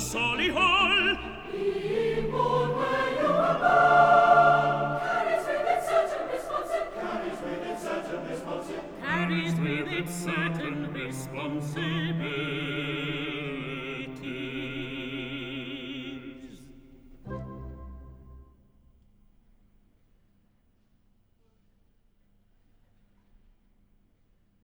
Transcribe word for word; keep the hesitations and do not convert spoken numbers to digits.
Solihull. Being born where you are born carries with it certain responsibility. Carries with it certain responsibility. Carries with it certain responsibility.